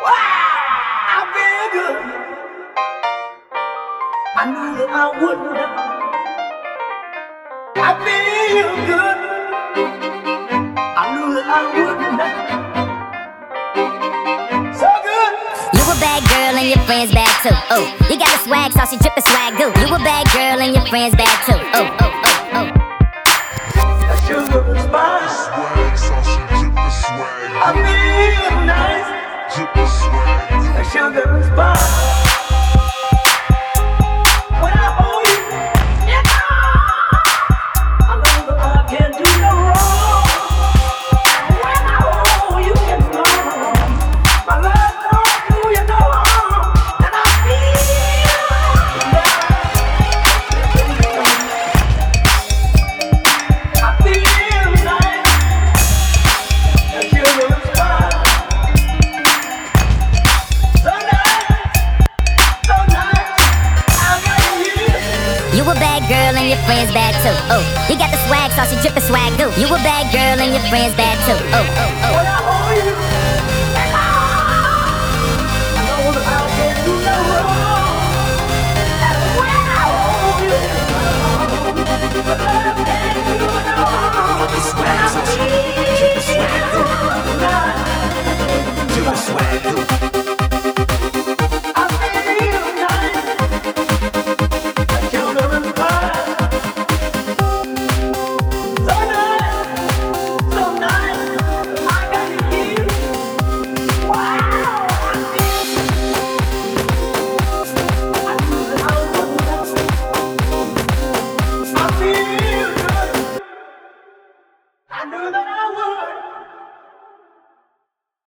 I feel good. I knew that I wouldn't. I feel good. I knew that I wouldn't. So good. You a bad girl and your friends bad too. Oh, you got a swag sauce, you drip the swag goo. You a bad girl and your friends bad too. Oh, oh, oh, oh. That sugar is mine. Swag sauce, you drip the swag. I feel nice. Drip the swag. That sugar is mine. When I hold you, you know I know that I can't do no wrong. When I hold you, you know my love don't do you no harm, and I feel nice. I feel nice. That sugar is mine. So nice, I got you. You a bad girl and your friends bad too. Oh, you got the swag sauce, you drip the swag goo. You a bad girl and your friends bad too. Oh, oh, oh. When I hold you.